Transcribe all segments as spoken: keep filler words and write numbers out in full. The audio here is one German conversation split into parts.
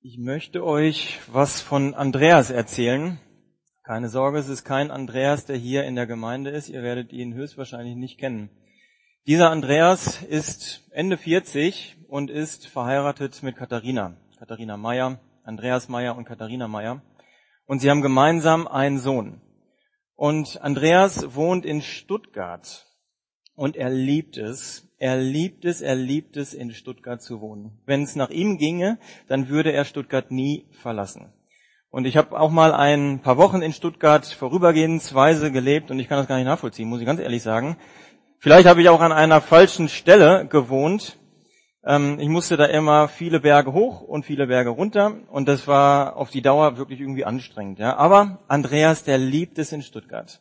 Ich möchte euch was von Andreas erzählen. Keine Sorge, es ist kein Andreas, der hier in der Gemeinde ist. Ihr werdet ihn höchstwahrscheinlich nicht kennen. Dieser Andreas ist Ende vierzig und ist verheiratet mit Katharina. Katharina Meyer, Andreas Meyer und Katharina Meyer. Und sie haben gemeinsam einen Sohn. Und Andreas wohnt in Stuttgart. Und er liebt es. Er liebt es, er liebt es, in Stuttgart zu wohnen. Wenn es nach ihm ginge, dann würde er Stuttgart nie verlassen. Und ich habe auch mal ein paar Wochen in Stuttgart vorübergehensweise gelebt und ich kann das gar nicht nachvollziehen, muss ich ganz ehrlich sagen. Vielleicht habe ich auch an einer falschen Stelle gewohnt. Ähm, ich musste da immer viele Berge hoch und viele Berge runter und das war auf die Dauer wirklich irgendwie anstrengend. Ja. Aber Andreas, der liebt es in Stuttgart.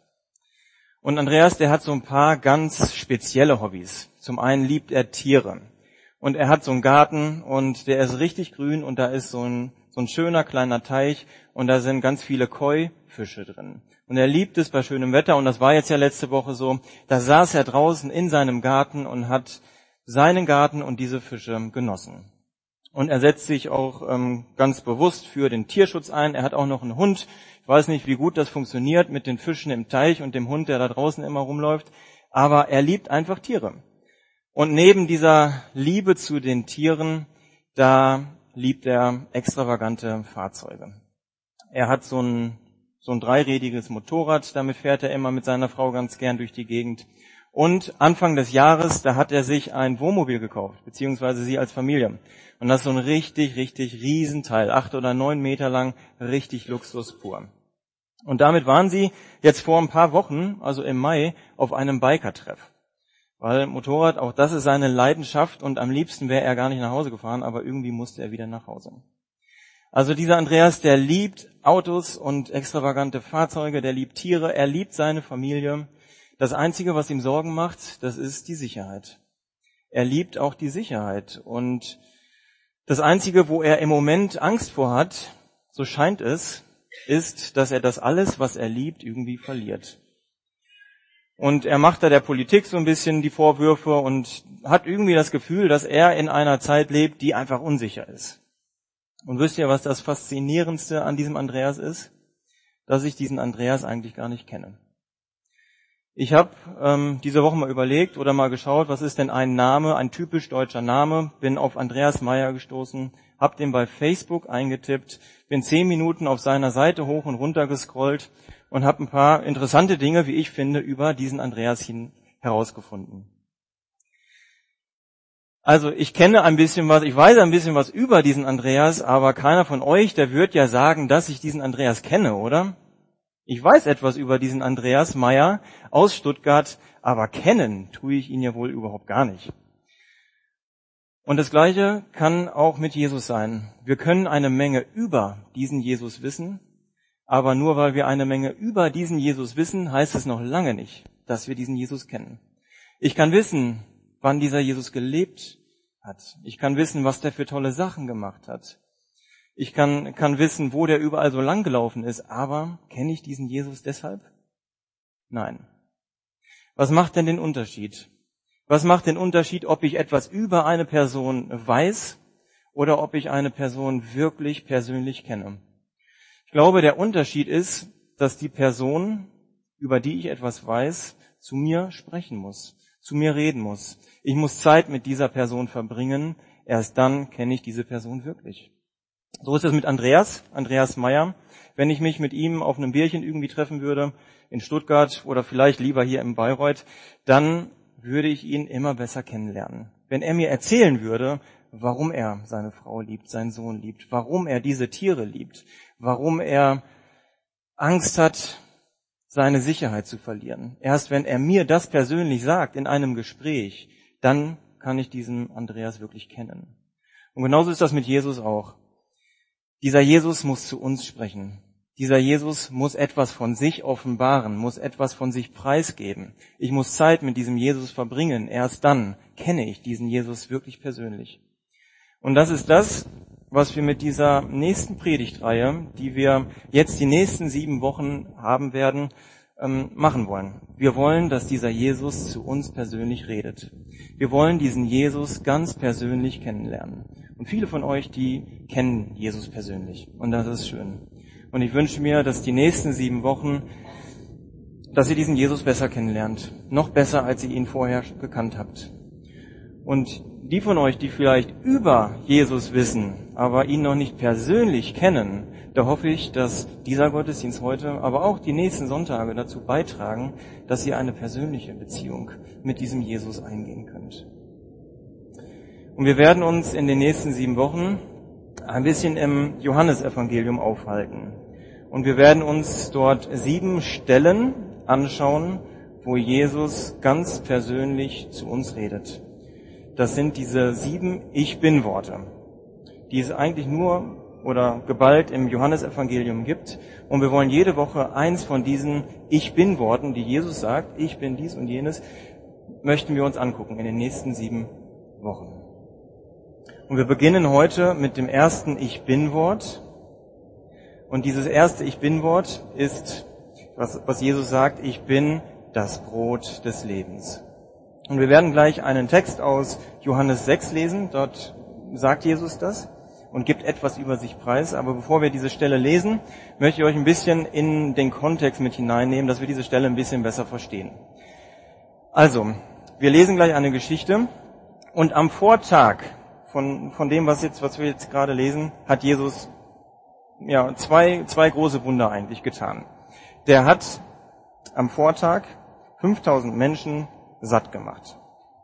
Und Andreas, der hat so ein paar ganz spezielle Hobbys. Zum einen liebt er Tiere. Und er hat so einen Garten und der ist richtig grün und da ist so ein, so ein schöner kleiner Teich und da sind ganz viele Koi-Fische drin. Und er liebt es bei schönem Wetter und das war jetzt ja letzte Woche so. Da saß er draußen in seinem Garten und hat seinen Garten und diese Fische genossen. Und er setzt sich auch ähm, ganz bewusst für den Tierschutz ein. Er hat auch noch einen Hund. Ich weiß nicht, wie gut das funktioniert mit den Fischen im Teich und dem Hund, der da draußen immer rumläuft. Aber er liebt einfach Tiere. Und neben dieser Liebe zu den Tieren, da liebt er extravagante Fahrzeuge. Er hat so ein, so ein dreirädiges Motorrad. Damit fährt er immer mit seiner Frau ganz gern durch die Gegend. Und Anfang des Jahres, da hat er sich ein Wohnmobil gekauft, beziehungsweise sie als Familie. Und das ist so ein richtig, richtig Riesenteil, acht oder neun Meter lang, richtig Luxus pur. Und damit waren sie jetzt vor ein paar Wochen, also im Mai, auf einem Biker-Treff. Weil Motorrad, auch das ist seine Leidenschaft und am liebsten wäre er gar nicht nach Hause gefahren, aber irgendwie musste er wieder nach Hause. Also dieser Andreas, der liebt Autos und extravagante Fahrzeuge, der liebt Tiere, er liebt seine Familie. Das Einzige, was ihm Sorgen macht, das ist die Sicherheit. Er liebt auch die Sicherheit. Und das Einzige, wo er im Moment Angst vor hat, so scheint es, ist, dass er das alles, was er liebt, irgendwie verliert. Und er macht da der Politik so ein bisschen die Vorwürfe und hat irgendwie das Gefühl, dass er in einer Zeit lebt, die einfach unsicher ist. Und wisst ihr, was das Faszinierendste an diesem Andreas ist? Dass ich diesen Andreas eigentlich gar nicht kenne. Ich habe ähm, diese Woche mal überlegt oder mal geschaut, was ist denn ein Name, ein typisch deutscher Name, bin auf Andreas Meyer gestoßen, habe den bei Facebook eingetippt, bin zehn Minuten auf seiner Seite hoch und runter gescrollt und habe ein paar interessante Dinge, wie ich finde, über diesen Andreas hin herausgefunden. Also ich kenne ein bisschen was, ich weiß ein bisschen was über diesen Andreas, aber keiner von euch, der wird ja sagen, dass ich diesen Andreas kenne, oder? Ich weiß etwas über diesen Andreas Meyer aus Stuttgart, aber kennen tue ich ihn ja wohl überhaupt gar nicht. Und das Gleiche kann auch mit Jesus sein. Wir können eine Menge über diesen Jesus wissen, aber nur weil wir eine Menge über diesen Jesus wissen, heißt es noch lange nicht, dass wir diesen Jesus kennen. Ich kann wissen, wann dieser Jesus gelebt hat. Ich kann wissen, was der für tolle Sachen gemacht hat. Ich kann, kann wissen, wo der überall so lang gelaufen ist, aber kenne ich diesen Jesus deshalb? Nein. Was macht denn den Unterschied? Was macht den Unterschied, ob ich etwas über eine Person weiß oder ob ich eine Person wirklich persönlich kenne? Ich glaube, der Unterschied ist, dass die Person, über die ich etwas weiß, zu mir sprechen muss, zu mir reden muss. Ich muss Zeit mit dieser Person verbringen, erst dann kenne ich diese Person wirklich. So ist es mit Andreas, Andreas Meyer. Wenn ich mich mit ihm auf einem Bierchen irgendwie treffen würde, in Stuttgart oder vielleicht lieber hier in Bayreuth, dann würde ich ihn immer besser kennenlernen. Wenn er mir erzählen würde, warum er seine Frau liebt, seinen Sohn liebt, warum er diese Tiere liebt, warum er Angst hat, seine Sicherheit zu verlieren. Erst wenn er mir das persönlich sagt in einem Gespräch, dann kann ich diesen Andreas wirklich kennen. Und genauso ist das mit Jesus auch. Dieser Jesus muss zu uns sprechen. Dieser Jesus muss etwas von sich offenbaren, muss etwas von sich preisgeben. Ich muss Zeit mit diesem Jesus verbringen. Erst dann kenne ich diesen Jesus wirklich persönlich. Und das ist das, was wir mit dieser nächsten Predigtreihe, die wir jetzt die nächsten sieben Wochen haben werden, ähm, machen wollen. Wir wollen, dass dieser Jesus zu uns persönlich redet. Wir wollen diesen Jesus ganz persönlich kennenlernen. Und viele von euch, die kennen Jesus persönlich. Und das ist schön. Und ich wünsche mir, dass die nächsten sieben Wochen, dass ihr diesen Jesus besser kennenlernt. Noch besser, als ihr ihn vorher gekannt habt. Und die von euch, die vielleicht über Jesus wissen, aber ihn noch nicht persönlich kennen, da hoffe ich, dass dieser Gottesdienst heute, aber auch die nächsten Sonntage dazu beitragen, dass ihr eine persönliche Beziehung mit diesem Jesus eingehen könnt. Und wir werden uns in den nächsten sieben Wochen ein bisschen im Johannesevangelium aufhalten. Und wir werden uns dort sieben Stellen anschauen, wo Jesus ganz persönlich zu uns redet. Das sind diese sieben Ich-Bin-Worte, die es eigentlich nur oder geballt im Johannesevangelium gibt. Und wir wollen jede Woche eins von diesen Ich-Bin-Worten, die Jesus sagt, ich bin dies und jenes, möchten wir uns angucken in den nächsten sieben Wochen. Und wir beginnen heute mit dem ersten Ich-Bin-Wort. Und dieses erste Ich-Bin-Wort ist, was, was Jesus sagt, ich bin das Brot des Lebens. Und wir werden gleich einen Text aus Johannes sechs lesen. Dort sagt Jesus das und gibt etwas über sich preis. Aber bevor wir diese Stelle lesen, möchte ich euch ein bisschen in den Kontext mit hineinnehmen, dass wir diese Stelle ein bisschen besser verstehen. Also, wir lesen gleich eine Geschichte. Und am Vortag von, von dem, was jetzt, was wir jetzt gerade lesen, hat Jesus, ja, zwei, zwei große Wunder eigentlich getan. Der hat am Vortag fünftausend Menschen satt gemacht.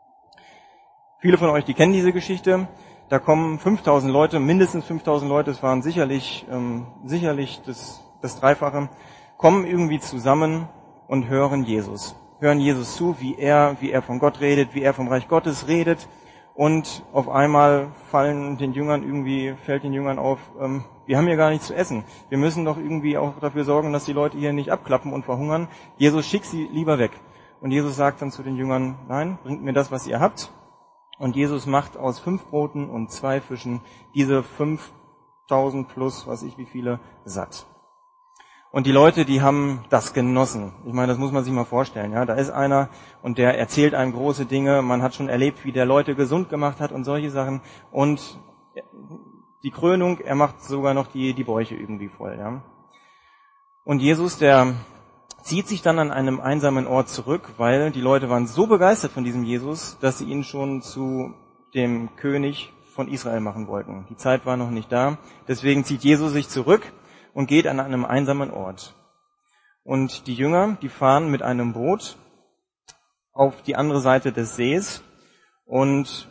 Viele von euch, die kennen diese Geschichte. Da kommen fünftausend Leute, mindestens fünftausend Leute, es waren sicherlich, ähm, sicherlich das, das Dreifache, kommen irgendwie zusammen und hören Jesus. Hören Jesus zu, wie er, wie er von Gott redet, wie er vom Reich Gottes redet. Und auf einmal fallen den Jüngern irgendwie, fällt den Jüngern auf, ähm, wir haben hier gar nichts zu essen. Wir müssen doch irgendwie auch dafür sorgen, dass die Leute hier nicht abklappen und verhungern. Jesus, schick sie lieber weg. Und Jesus sagt dann zu den Jüngern, nein, bringt mir das, was ihr habt. Und Jesus macht aus fünf Broten und zwei Fischen diese fünftausend plus, was ich wie viele, satt. Und die Leute, die haben das genossen. Ich meine, das muss man sich mal vorstellen. Ja, da ist einer und der erzählt einem große Dinge. Man hat schon erlebt, wie der Leute gesund gemacht hat und solche Sachen. Und die Krönung, er macht sogar noch die, die Bäuche irgendwie voll. Ja. Und Jesus, der zieht sich dann an einem einsamen Ort zurück, weil die Leute waren so begeistert von diesem Jesus, dass sie ihn schon zu dem König von Israel machen wollten. Die Zeit war noch nicht da. Deswegen zieht Jesus sich zurück und geht an einem einsamen Ort. Und die Jünger, die fahren mit einem Boot auf die andere Seite des Sees. Und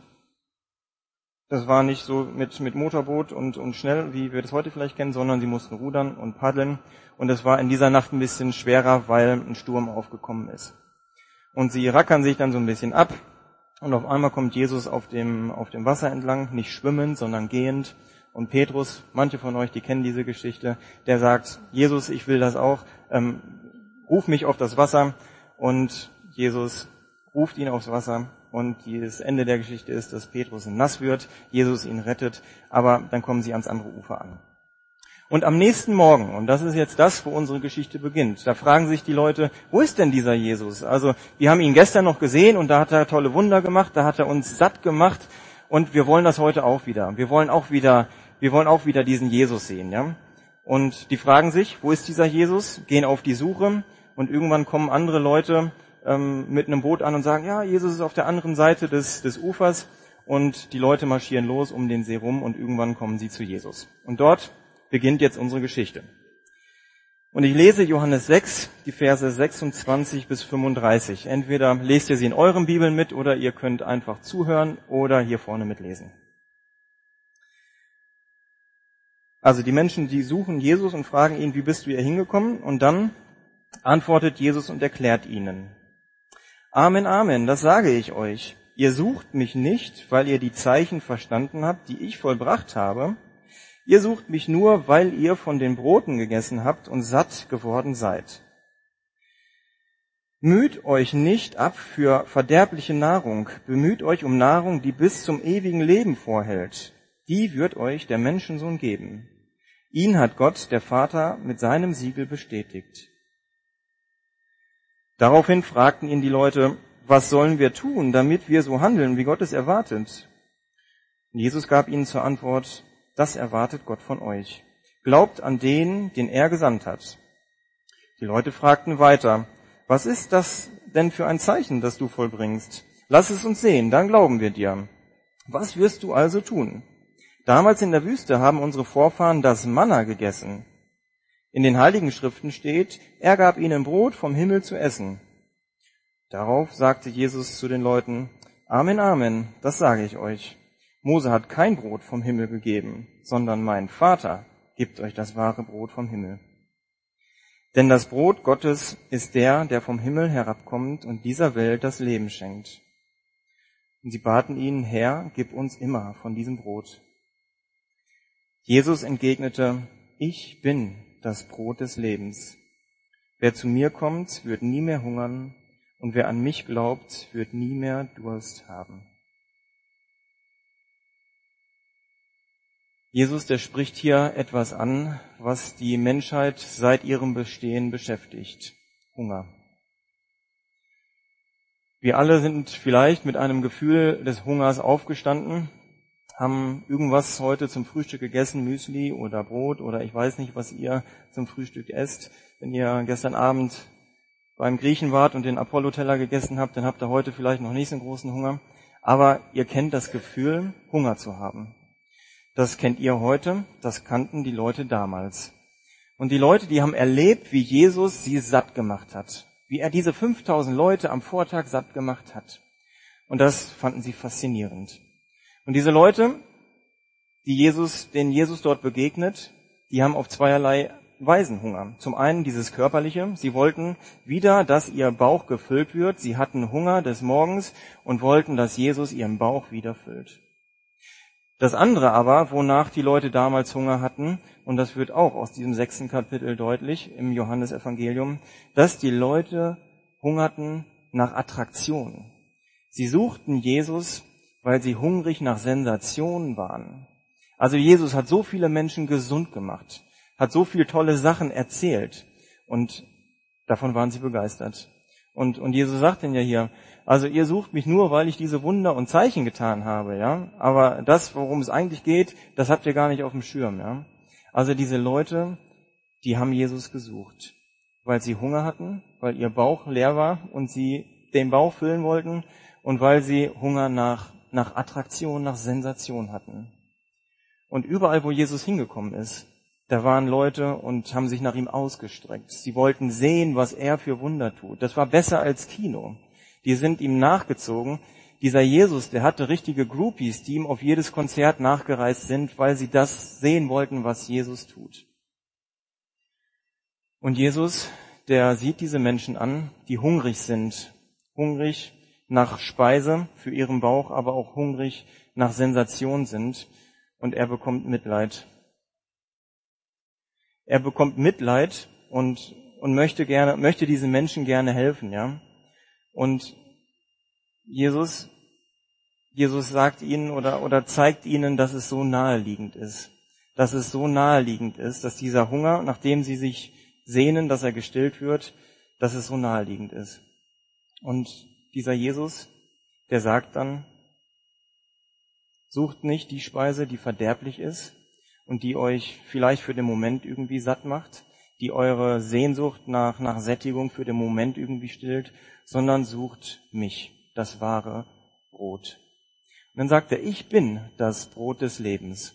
das war nicht so mit, mit Motorboot und, und schnell, wie wir das heute vielleicht kennen, sondern sie mussten rudern und paddeln. Und es war in dieser Nacht ein bisschen schwerer, weil ein Sturm aufgekommen ist. Und sie rackern sich dann so ein bisschen ab. Und auf einmal kommt Jesus auf dem, auf dem Wasser entlang, nicht schwimmend, sondern gehend. Und Petrus, manche von euch, die kennen diese Geschichte, der sagt, Jesus, ich will das auch, ähm, ruf mich auf das Wasser. Und Jesus ruft ihn aufs Wasser. Und das Ende der Geschichte ist, dass Petrus nass wird, Jesus ihn rettet, aber dann kommen sie ans andere Ufer an. Und am nächsten Morgen, und das ist jetzt das, wo unsere Geschichte beginnt, da fragen sich die Leute, wo ist denn dieser Jesus? Also wir haben ihn gestern noch gesehen und da hat er tolle Wunder gemacht, da hat er uns satt gemacht und wir wollen das heute auch wieder. Wir wollen auch wieder, wir wollen auch wieder diesen Jesus sehen, ja? Und die fragen sich, wo ist dieser Jesus? Gehen auf die Suche und irgendwann kommen andere Leute ähm, mit einem Boot an und sagen, ja, Jesus ist auf der anderen Seite des, des Ufers und die Leute marschieren los um den See rum und irgendwann kommen sie zu Jesus. Und dort beginnt jetzt unsere Geschichte. Und ich lese Johannes sechs, die Verse sechsundzwanzig bis fünfunddreißig. Entweder lest ihr sie in euren Bibeln mit oder ihr könnt einfach zuhören oder hier vorne mitlesen. Also die Menschen, die suchen Jesus und fragen ihn, wie bist du hier hingekommen? Und dann antwortet Jesus und erklärt ihnen. Amen, Amen, das sage ich euch. Ihr sucht mich nicht, weil ihr die Zeichen verstanden habt, die ich vollbracht habe. Ihr sucht mich nur, weil ihr von den Broten gegessen habt und satt geworden seid. Müht euch nicht ab für verderbliche Nahrung, bemüht euch um Nahrung, die bis zum ewigen Leben vorhält. Die wird euch der Menschensohn geben. Ihn hat Gott, der Vater, mit seinem Siegel bestätigt. Daraufhin fragten ihn die Leute, was sollen wir tun, damit wir so handeln, wie Gott es erwartet? Und Jesus gab ihnen zur Antwort, das erwartet Gott von euch. Glaubt an den, den er gesandt hat. Die Leute fragten weiter, was ist das denn für ein Zeichen, das du vollbringst? Lass es uns sehen, dann glauben wir dir. Was wirst du also tun? Damals in der Wüste haben unsere Vorfahren das Manna gegessen. In den Heiligen Schriften steht, er gab ihnen Brot vom Himmel zu essen. Darauf sagte Jesus zu den Leuten, Amen, Amen, das sage ich euch. Mose hat kein Brot vom Himmel gegeben, sondern mein Vater gibt euch das wahre Brot vom Himmel. Denn das Brot Gottes ist der, der vom Himmel herabkommt und dieser Welt das Leben schenkt. Und sie baten ihn, Herr, gib uns immer von diesem Brot. Jesus entgegnete, ich bin das Brot des Lebens. Wer zu mir kommt, wird nie mehr hungern, und wer an mich glaubt, wird nie mehr Durst haben. Jesus, der spricht hier etwas an, was die Menschheit seit ihrem Bestehen beschäftigt. Hunger. Wir alle sind vielleicht mit einem Gefühl des Hungers aufgestanden, haben irgendwas heute zum Frühstück gegessen, Müsli oder Brot oder ich weiß nicht, was ihr zum Frühstück esst. Wenn ihr gestern Abend beim Griechen wart und den Apollo-Teller gegessen habt, dann habt ihr heute vielleicht noch nicht so einen großen Hunger. Aber ihr kennt das Gefühl, Hunger zu haben. Das kennt ihr heute, das kannten die Leute damals. Und die Leute, die haben erlebt, wie Jesus sie satt gemacht hat. Wie er diese fünftausend Leute am Vortag satt gemacht hat. Und das fanden sie faszinierend. Und diese Leute, die Jesus, denen Jesus dort begegnet, die haben auf zweierlei Weisen Hunger. Zum einen dieses körperliche. Sie wollten wieder, dass ihr Bauch gefüllt wird. Sie hatten Hunger des Morgens und wollten, dass Jesus ihren Bauch wieder füllt. Das andere aber, wonach die Leute damals Hunger hatten, und das wird auch aus diesem sechsten Kapitel deutlich im Johannesevangelium, dass die Leute hungerten nach Attraktion. Sie suchten Jesus, weil sie hungrig nach Sensationen waren. Also Jesus hat so viele Menschen gesund gemacht, hat so viele tolle Sachen erzählt und davon waren sie begeistert. Und, und Jesus sagt denn ja hier, also ihr sucht mich nur, weil ich diese Wunder und Zeichen getan habe, ja. Aber das, worum es eigentlich geht, das habt ihr gar nicht auf dem Schirm, ja. Also diese Leute, die haben Jesus gesucht, weil sie Hunger hatten, weil ihr Bauch leer war und sie den Bauch füllen wollten und weil sie Hunger nach, nach Attraktion, nach Sensation hatten. Und überall, wo Jesus hingekommen ist, da waren Leute und haben sich nach ihm ausgestreckt. Sie wollten sehen, was er für Wunder tut. Das war besser als Kino. Die sind ihm nachgezogen. Dieser Jesus, der hatte richtige Groupies, die ihm auf jedes Konzert nachgereist sind, weil sie das sehen wollten, was Jesus tut. Und Jesus, der sieht diese Menschen an, die hungrig sind. Hungrig nach Speise für ihren Bauch, aber auch hungrig nach Sensation sind. Und er bekommt Mitleid. Er bekommt Mitleid und, und möchte gerne, möchte diesen Menschen gerne helfen, ja. Und Jesus, Jesus sagt ihnen oder, oder zeigt ihnen, dass es so naheliegend ist. Dass es so naheliegend ist, dass dieser Hunger, nachdem sie sich sehnen, dass er gestillt wird, dass es so naheliegend ist. Und dieser Jesus, der sagt dann, sucht nicht die Speise, die verderblich ist und die euch vielleicht für den Moment irgendwie satt macht, die eure Sehnsucht nach, nach Sättigung für den Moment irgendwie stillt, sondern sucht mich, das wahre Brot. Und dann sagt er, ich bin das Brot des Lebens.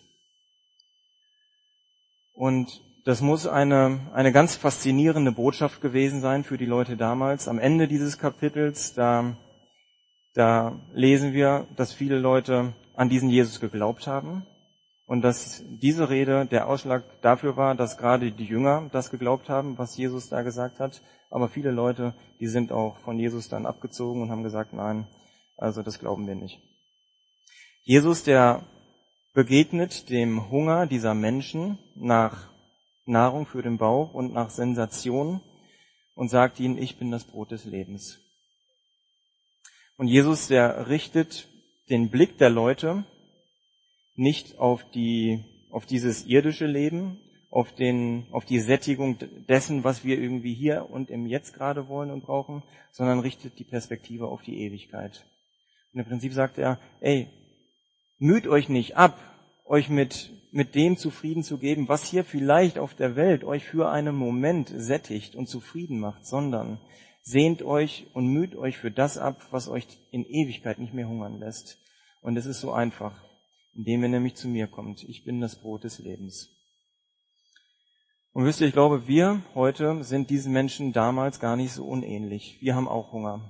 Und das muss eine, eine ganz faszinierende Botschaft gewesen sein für die Leute damals. Am Ende dieses Kapitels, da, da lesen wir, dass viele Leute an diesen Jesus geglaubt haben und dass diese Rede der Ausschlag dafür war, dass gerade die Jünger das geglaubt haben, was Jesus da gesagt hat. Aber viele Leute, die sind auch von Jesus dann abgezogen und haben gesagt, nein, also das glauben wir nicht. Jesus, der begegnet dem Hunger dieser Menschen nach Nahrung für den Bauch und nach Sensation und sagt ihnen, ich bin das Brot des Lebens. Und Jesus, der richtet den Blick der Leute nicht auf die, auf dieses irdische Leben, auf den, auf die Sättigung dessen, was wir irgendwie hier und im Jetzt gerade wollen und brauchen, sondern richtet die Perspektive auf die Ewigkeit. Und im Prinzip sagt er, ey, müht euch nicht ab, euch mit, mit dem zufrieden zu geben, was hier vielleicht auf der Welt euch für einen Moment sättigt und zufrieden macht, sondern sehnt euch und müht euch für das ab, was euch in Ewigkeit nicht mehr hungern lässt. Und es ist so einfach, indem ihr nämlich zu mir kommt. Ich bin das Brot des Lebens. Und wisst ihr, ich glaube, wir heute sind diesen Menschen damals gar nicht so unähnlich. Wir haben auch Hunger.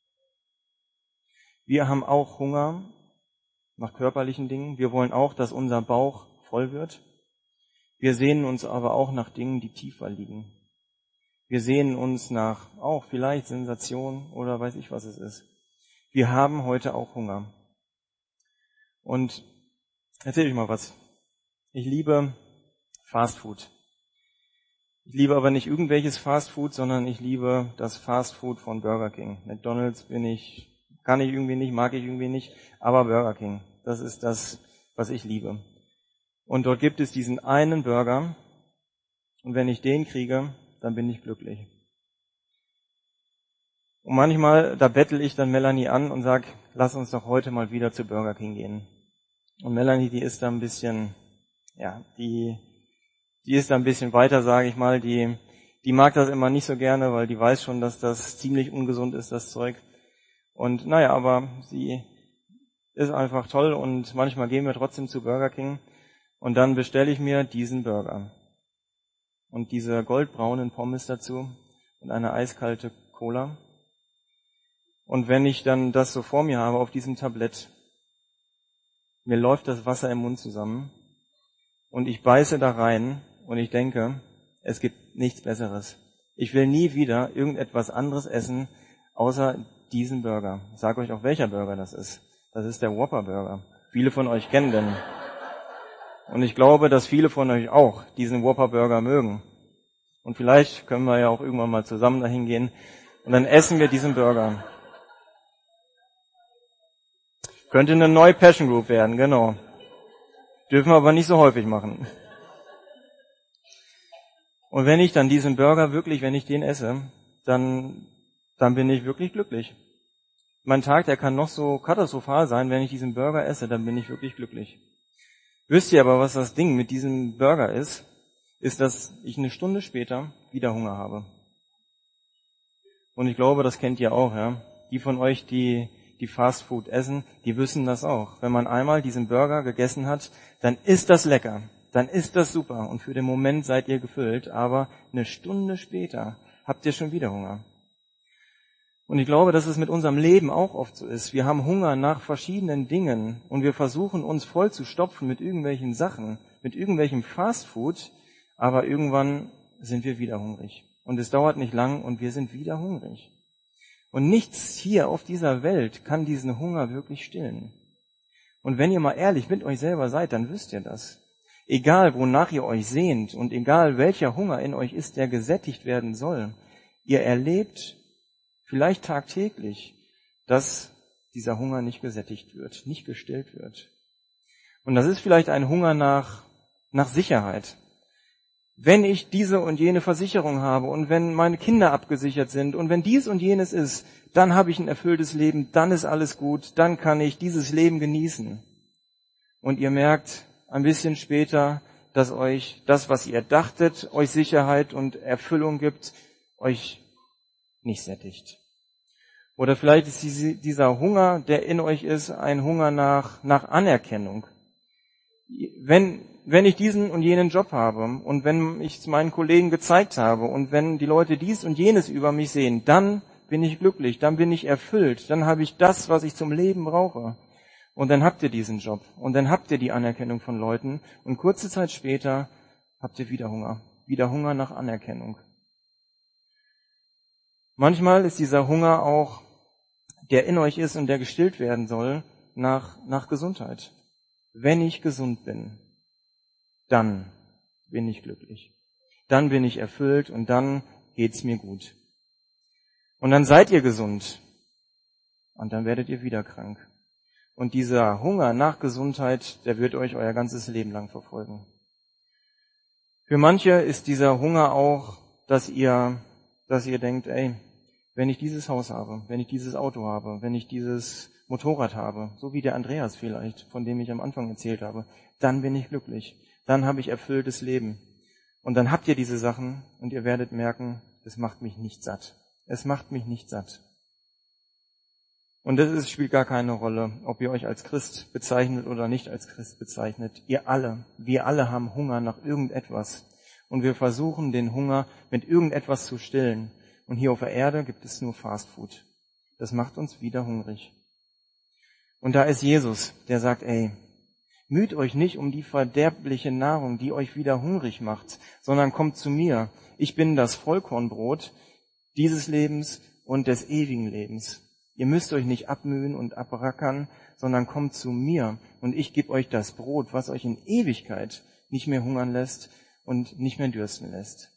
Wir haben auch Hunger nach körperlichen Dingen. Wir wollen auch, dass unser Bauch voll wird. Wir sehnen uns aber auch nach Dingen, die tiefer liegen. Wir sehnen uns nach auch vielleicht Sensation oder weiß ich, was es ist. Wir haben heute auch Hunger. Und erzähl ich mal was. Ich liebe Fast Food. Ich liebe aber nicht irgendwelches Fast Food, sondern ich liebe das Fast Food von Burger King. McDonald's bin ich, kann ich irgendwie nicht, mag ich irgendwie nicht, aber Burger King, das ist das, was ich liebe. Und dort gibt es diesen einen Burger, und wenn ich den kriege, dann bin ich glücklich. Und manchmal, da bettel ich dann Melanie an und sag, lass uns doch heute mal wieder zu Burger King gehen. Und Melanie, die ist da ein bisschen, ja, die, die ist da ein bisschen weiter, sage ich mal, die, die mag das immer nicht so gerne, weil die weiß schon, dass das ziemlich ungesund ist, das Zeug. Und naja, aber sie ist einfach toll und manchmal gehen wir trotzdem zu Burger King und dann bestelle ich mir diesen Burger. Und diese goldbraunen Pommes dazu und eine eiskalte Cola. Und wenn ich dann das so vor mir habe auf diesem Tablett, mir läuft das Wasser im Mund zusammen und ich beiße da rein und ich denke, es gibt nichts Besseres. Ich will nie wieder irgendetwas anderes essen, außer diesen Burger. Ich sage euch auch, welcher Burger das ist. Das ist der Whopper Burger. Viele von euch kennen den. Und ich glaube, dass viele von euch auch diesen Whopper Burger mögen. Und vielleicht können wir ja auch irgendwann mal zusammen dahin gehen und dann essen wir diesen Burger. Könnte eine neue Passion Group werden, genau. Dürfen wir aber nicht so häufig machen. Und wenn ich dann diesen Burger wirklich, wenn ich den esse, dann, dann bin ich wirklich glücklich. Mein Tag, der kann noch so katastrophal sein, wenn ich diesen Burger esse, dann bin ich wirklich glücklich. Wisst ihr aber, was das Ding mit diesem Burger ist? Ist, dass ich eine Stunde später wieder Hunger habe. Und ich glaube, das kennt ihr auch, ja. Die von euch, die die Fast Food essen, die wissen das auch. Wenn man einmal diesen Burger gegessen hat, dann ist das lecker, dann ist das super und für den Moment seid ihr gefüllt, aber eine Stunde später habt ihr schon wieder Hunger. Und ich glaube, dass es mit unserem Leben auch oft so ist. Wir haben Hunger nach verschiedenen Dingen und wir versuchen uns voll zu stopfen mit irgendwelchen Sachen, mit irgendwelchem Fast Food, aber irgendwann sind wir wieder hungrig. Und es dauert nicht lang und wir sind wieder hungrig. Und nichts hier auf dieser Welt kann diesen Hunger wirklich stillen. Und wenn ihr mal ehrlich mit euch selber seid, dann wisst ihr das. Egal, wonach ihr euch sehnt und egal, welcher Hunger in euch ist, der gesättigt werden soll, ihr erlebt vielleicht tagtäglich, dass dieser Hunger nicht gesättigt wird, nicht gestillt wird. Und das ist vielleicht ein Hunger nach, nach Sicherheit. Wenn ich diese und jene Versicherung habe und wenn meine Kinder abgesichert sind und wenn dies und jenes ist, dann habe ich ein erfülltes Leben, dann ist alles gut, dann kann ich dieses Leben genießen. Und ihr merkt ein bisschen später, dass euch das, was ihr dachtet, euch Sicherheit und Erfüllung gibt, euch nicht sättigt. Oder vielleicht ist dieser Hunger, der in euch ist, ein Hunger nach, nach Anerkennung. Wenn, wenn ich diesen und jenen Job habe und wenn ich es meinen Kollegen gezeigt habe und wenn die Leute dies und jenes über mich sehen, dann bin ich glücklich, dann bin ich erfüllt, dann habe ich das, was ich zum Leben brauche. Und dann habt ihr diesen Job und dann habt ihr die Anerkennung von Leuten und kurze Zeit später habt ihr wieder Hunger, wieder Hunger nach Anerkennung. Manchmal ist dieser Hunger auch, der in euch ist und der gestillt werden soll, nach, nach Gesundheit. Wenn ich gesund bin, dann bin ich glücklich. Dann bin ich erfüllt und dann geht's mir gut. Und dann seid ihr gesund und dann werdet ihr wieder krank. Und dieser Hunger nach Gesundheit, der wird euch euer ganzes Leben lang verfolgen. Für manche ist dieser Hunger auch, dass ihr, dass ihr denkt, ey, wenn ich dieses Haus habe, wenn ich dieses Auto habe, wenn ich dieses Motorrad habe, so wie der Andreas vielleicht, von dem ich am Anfang erzählt habe, dann bin ich glücklich. Dann habe ich erfülltes Leben. Und dann habt ihr diese Sachen und ihr werdet merken, es macht mich nicht satt. Es macht mich nicht satt. Und das ist, spielt gar keine Rolle, ob ihr euch als Christ bezeichnet oder nicht als Christ bezeichnet. Ihr alle, wir alle haben Hunger nach irgendetwas. Und wir versuchen, den Hunger mit irgendetwas zu stillen. Und hier auf der Erde gibt es nur Fast Food. Das macht uns wieder hungrig. Und da ist Jesus, der sagt, ey, müht euch nicht um die verderbliche Nahrung, die euch wieder hungrig macht, sondern kommt zu mir. Ich bin das Vollkornbrot dieses Lebens und des ewigen Lebens. Ihr müsst euch nicht abmühen und abrackern, sondern kommt zu mir und ich gebe euch das Brot, was euch in Ewigkeit nicht mehr hungern lässt und nicht mehr dürsten lässt.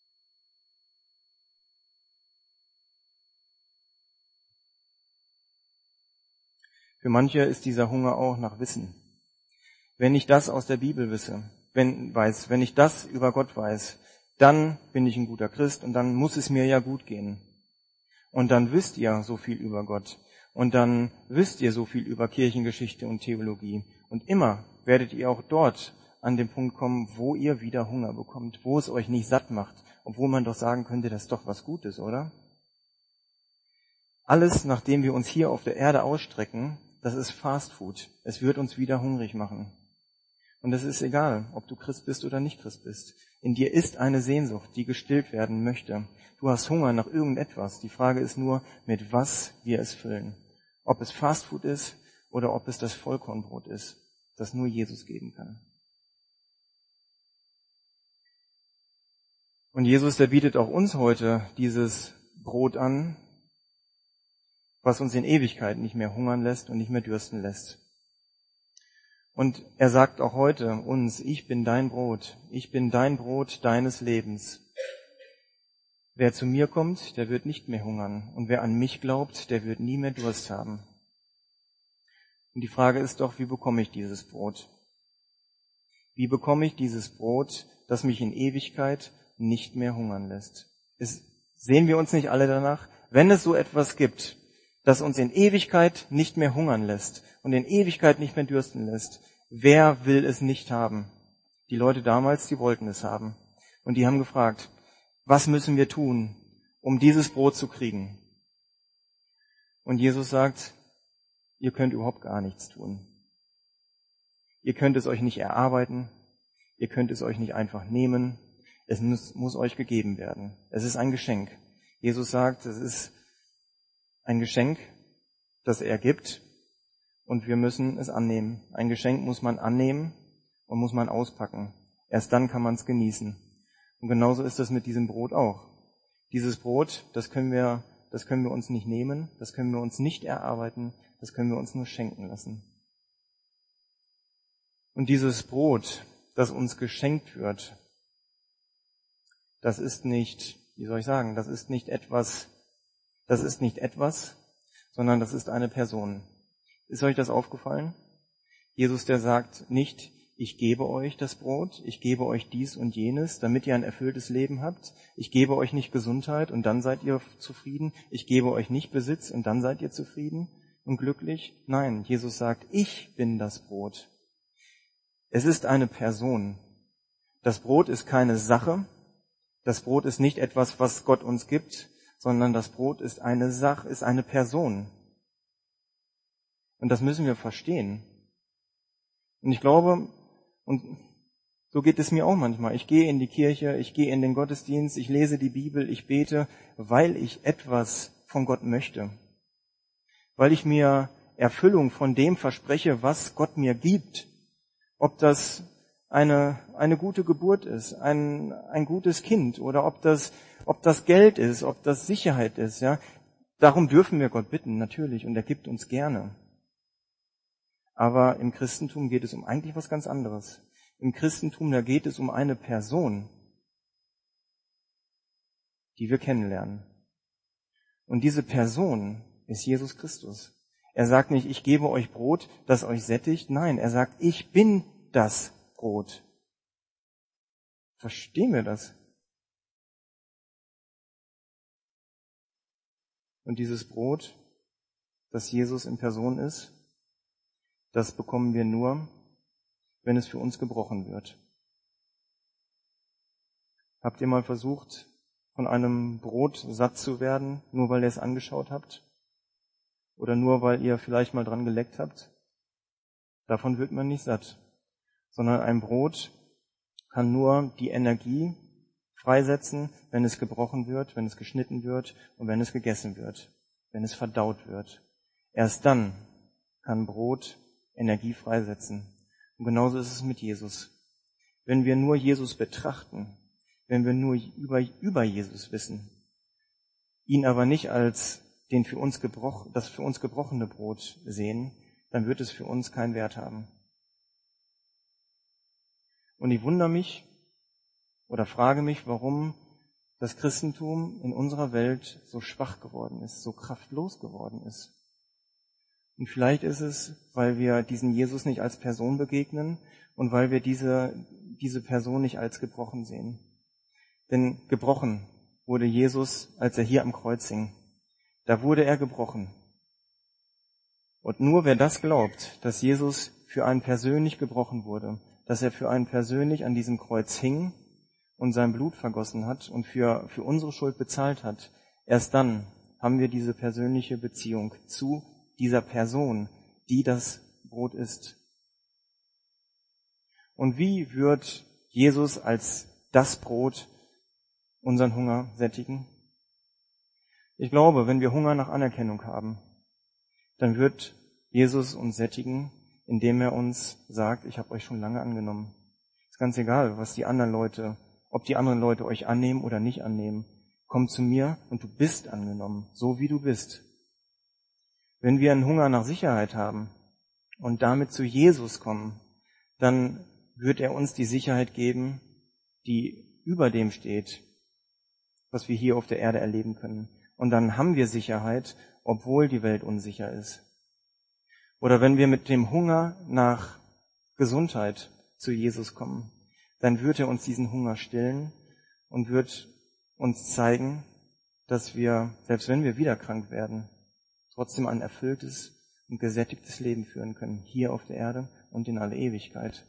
Für manche ist dieser Hunger auch nach Wissen. Wenn ich das aus der Bibel wisse, wenn, weiß, wenn ich das über Gott weiß, dann bin ich ein guter Christ und dann muss es mir ja gut gehen. Und dann wisst ihr so viel über Gott. Und dann wisst ihr so viel über Kirchengeschichte und Theologie. Und immer werdet ihr auch dort an den Punkt kommen, wo ihr wieder Hunger bekommt, wo es euch nicht satt macht, obwohl man doch sagen könnte, das ist doch was Gutes, oder? Alles, nachdem wir uns hier auf der Erde ausstrecken, das ist Fast Food. Es wird uns wieder hungrig machen. Und es ist egal, ob du Christ bist oder nicht Christ bist. In dir ist eine Sehnsucht, die gestillt werden möchte. Du hast Hunger nach irgendetwas. Die Frage ist nur, mit was wir es füllen. Ob es Fast Food ist oder ob es das Vollkornbrot ist, das nur Jesus geben kann. Und Jesus, der bietet auch uns heute dieses Brot an, was uns in Ewigkeit nicht mehr hungern lässt und nicht mehr dürsten lässt. Und er sagt auch heute uns, ich bin dein Brot, ich bin dein Brot deines Lebens. Wer zu mir kommt, der wird nicht mehr hungern. Und wer an mich glaubt, der wird nie mehr Durst haben. Und die Frage ist doch, wie bekomme ich dieses Brot? Wie bekomme ich dieses Brot, das mich in Ewigkeit nicht mehr hungern lässt? Es, sehen wir uns nicht alle danach? Wenn es so etwas gibt, das uns in Ewigkeit nicht mehr hungern lässt und in Ewigkeit nicht mehr dürsten lässt, wer will es nicht haben? Die Leute damals, die wollten es haben. Und die haben gefragt, was müssen wir tun, um dieses Brot zu kriegen? Und Jesus sagt, ihr könnt überhaupt gar nichts tun. Ihr könnt es euch nicht erarbeiten, ihr könnt es euch nicht einfach nehmen, es muss, muss euch gegeben werden. Es ist ein Geschenk. Jesus sagt, es ist ein Geschenk, das er gibt, und wir müssen es annehmen. Ein Geschenk muss man annehmen und muss man auspacken. Erst dann kann man es genießen. Und genauso ist das mit diesem Brot auch. Dieses Brot, das können wir, das können wir uns nicht nehmen, das können wir uns nicht erarbeiten, das können wir uns nur schenken lassen. Und dieses Brot, das uns geschenkt wird, das ist nicht, wie soll ich sagen, das ist nicht etwas, das ist nicht etwas, sondern das ist eine Person. Ist euch das aufgefallen? Jesus, der sagt nicht, ich gebe euch das Brot, ich gebe euch dies und jenes, damit ihr ein erfülltes Leben habt. Ich gebe euch nicht Gesundheit und dann seid ihr zufrieden. Ich gebe euch nicht Besitz und dann seid ihr zufrieden und glücklich. Nein, Jesus sagt, ich bin das Brot. Es ist eine Person. Das Brot ist keine Sache. Das Brot ist nicht etwas, was Gott uns gibt, sondern das Brot ist eine Sache, ist eine Person. Und das müssen wir verstehen. Und ich glaube, und so geht es mir auch manchmal. Ich gehe in die Kirche, ich gehe in den Gottesdienst, ich lese die Bibel, ich bete, weil ich etwas von Gott möchte. Weil ich mir Erfüllung von dem verspreche, was Gott mir gibt. Ob das eine, eine gute Geburt ist, ein, ein gutes Kind, oder ob das, ob das Geld ist, ob das Sicherheit ist, ja. Darum dürfen wir Gott bitten, natürlich, und er gibt uns gerne. Aber im Christentum geht es um eigentlich was ganz anderes. Im Christentum, da geht es um eine Person, die wir kennenlernen. Und diese Person ist Jesus Christus. Er sagt nicht, ich gebe euch Brot, das euch sättigt. Nein, er sagt, ich bin das Brot. Verstehen wir das? Und dieses Brot, das Jesus in Person ist, das bekommen wir nur, wenn es für uns gebrochen wird. Habt ihr mal versucht, von einem Brot satt zu werden, nur weil ihr es angeschaut habt? Oder nur weil ihr vielleicht mal dran geleckt habt? Davon wird man nicht satt. Sondern ein Brot kann nur die Energie freisetzen, wenn es gebrochen wird, wenn es geschnitten wird und wenn es gegessen wird, wenn es verdaut wird. Erst dann kann Brot Energie freisetzen. Und genauso ist es mit Jesus. Wenn wir nur Jesus betrachten, wenn wir nur über, über Jesus wissen, ihn aber nicht als den für uns gebroch, das für uns gebrochene Brot sehen, dann wird es für uns keinen Wert haben. Und ich wundere mich oder frage mich, warum das Christentum in unserer Welt so schwach geworden ist, so kraftlos geworden ist. Und vielleicht ist es, weil wir diesen Jesus nicht als Person begegnen und weil wir diese, diese Person nicht als gebrochen sehen. Denn gebrochen wurde Jesus, als er hier am Kreuz hing. Da wurde er gebrochen. Und nur wer das glaubt, dass Jesus für einen persönlich gebrochen wurde, dass er für einen persönlich an diesem Kreuz hing und sein Blut vergossen hat und für, für unsere Schuld bezahlt hat, erst dann haben wir diese persönliche Beziehung zu dieser Person, die das Brot ist. Und wie wird Jesus als das Brot unseren Hunger sättigen? Ich glaube, wenn wir Hunger nach Anerkennung haben, dann wird Jesus uns sättigen, indem er uns sagt, ich habe euch schon lange angenommen. Ist ganz egal, was die anderen Leute, ob die anderen Leute euch annehmen oder nicht annehmen. Komm zu mir und du bist angenommen, so wie du bist. Wenn wir einen Hunger nach Sicherheit haben und damit zu Jesus kommen, dann wird er uns die Sicherheit geben, die über dem steht, was wir hier auf der Erde erleben können. Und dann haben wir Sicherheit, obwohl die Welt unsicher ist. Oder wenn wir mit dem Hunger nach Gesundheit zu Jesus kommen, dann wird er uns diesen Hunger stillen und wird uns zeigen, dass wir, selbst wenn wir wieder krank werden, trotzdem ein erfülltes und gesättigtes Leben führen können, hier auf der Erde und in alle Ewigkeit.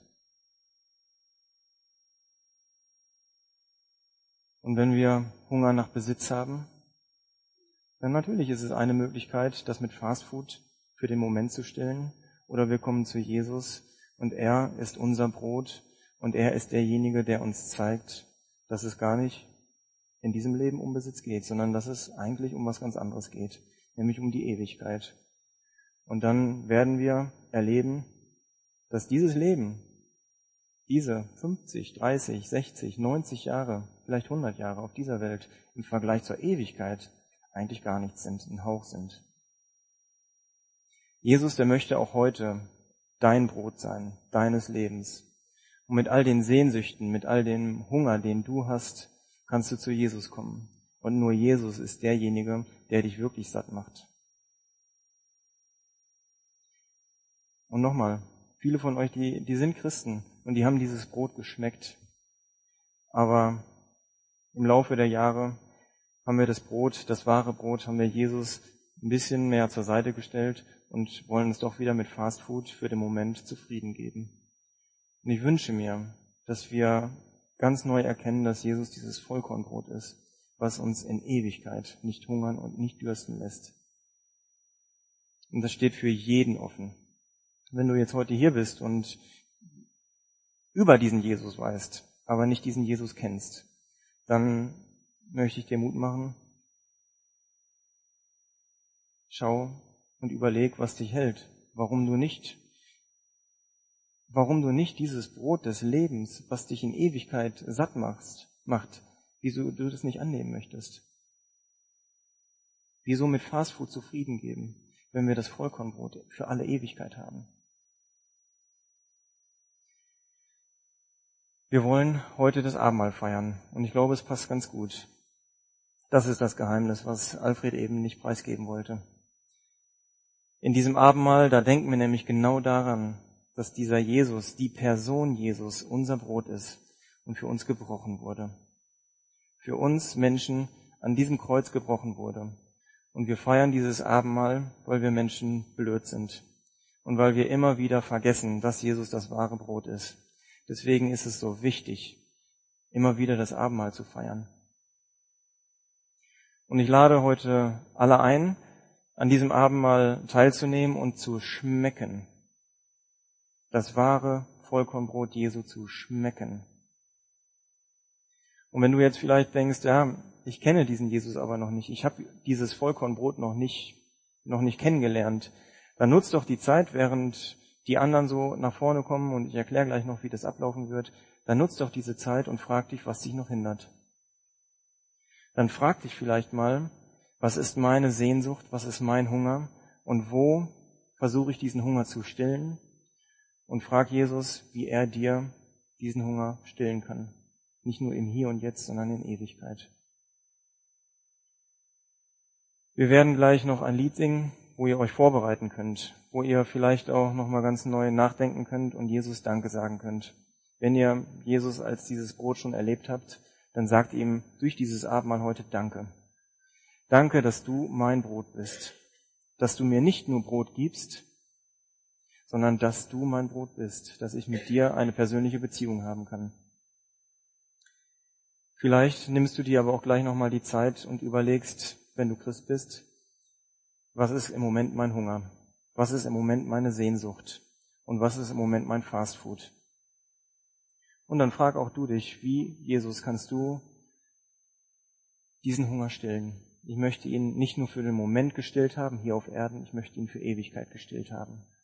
Und wenn wir Hunger nach Besitz haben, dann natürlich ist es eine Möglichkeit, das mit Fastfood für den Moment zu stillen, oder wir kommen zu Jesus und er ist unser Brot und er ist derjenige, der uns zeigt, dass es gar nicht in diesem Leben um Besitz geht, sondern dass es eigentlich um was ganz anderes geht, nämlich um die Ewigkeit. Und dann werden wir erleben, dass dieses Leben, diese fünfzig, dreißig, sechzig, neunzig Jahre, vielleicht hundert Jahre auf dieser Welt im Vergleich zur Ewigkeit eigentlich gar nichts sind, ein Hauch sind. Jesus, der möchte auch heute dein Brot sein, deines Lebens. Und mit all den Sehnsüchten, mit all dem Hunger, den du hast, kannst du zu Jesus kommen. Und nur Jesus ist derjenige, der dich wirklich satt macht. Und nochmal, viele von euch, die, die sind Christen und die haben dieses Brot geschmeckt. Aber im Laufe der Jahre haben wir das Brot, das wahre Brot, haben wir Jesus ein bisschen mehr zur Seite gestellt und wollen es doch wieder mit Fastfood für den Moment zufrieden geben. Und ich wünsche mir, dass wir ganz neu erkennen, dass Jesus dieses Vollkornbrot ist, was uns in Ewigkeit nicht hungern und nicht dürsten lässt. Und das steht für jeden offen. Wenn du jetzt heute hier bist und über diesen Jesus weißt, aber nicht diesen Jesus kennst, dann möchte ich dir Mut machen. Schau und überleg, was dich hält, warum du nicht, warum du nicht dieses Brot des Lebens, was dich in Ewigkeit satt machst, macht, wieso du das nicht annehmen möchtest. Wieso mit Fastfood zufrieden geben, wenn wir das Vollkornbrot für alle Ewigkeit haben. Wir wollen heute das Abendmahl feiern und ich glaube, es passt ganz gut. Das ist das Geheimnis, was Alfred eben nicht preisgeben wollte. In diesem Abendmahl, da denken wir nämlich genau daran, dass dieser Jesus, die Person Jesus, unser Brot ist und für uns gebrochen wurde. Für uns Menschen an diesem Kreuz gebrochen wurde. Und wir feiern dieses Abendmahl, weil wir Menschen blöd sind und weil wir immer wieder vergessen, dass Jesus das wahre Brot ist. Deswegen ist es so wichtig, immer wieder das Abendmahl zu feiern. Und ich lade heute alle ein, an diesem Abendmahl teilzunehmen und zu schmecken. Das wahre Vollkornbrot Jesu zu schmecken. Und wenn du jetzt vielleicht denkst, ja, ich kenne diesen Jesus aber noch nicht, ich habe dieses Vollkornbrot noch nicht, noch nicht kennengelernt, dann nutzt doch die Zeit, während die anderen so nach vorne kommen, und ich erkläre gleich noch, wie das ablaufen wird, dann nutzt doch diese Zeit und frag dich, was dich noch hindert. Dann frag dich vielleicht mal, was ist meine Sehnsucht, was ist mein Hunger und wo versuche ich diesen Hunger zu stillen, und frag Jesus, wie er dir diesen Hunger stillen kann. Nicht nur im Hier und Jetzt, sondern in Ewigkeit. Wir werden gleich noch ein Lied singen, wo ihr euch vorbereiten könnt, wo ihr vielleicht auch nochmal ganz neu nachdenken könnt und Jesus Danke sagen könnt. Wenn ihr Jesus als dieses Brot schon erlebt habt, dann sagt ihm durch dieses Abendmahl heute Danke. Danke, dass du mein Brot bist, dass du mir nicht nur Brot gibst, sondern dass du mein Brot bist, dass ich mit dir eine persönliche Beziehung haben kann. Vielleicht nimmst du dir aber auch gleich nochmal die Zeit und überlegst, wenn du Christ bist, was ist im Moment mein Hunger? Was ist im Moment meine Sehnsucht? Und was ist im Moment mein Fastfood? Und dann frag auch du dich, wie, Jesus, kannst du diesen Hunger stillen? Ich möchte ihn nicht nur für den Moment gestillt haben, hier auf Erden, ich möchte ihn für Ewigkeit gestillt haben.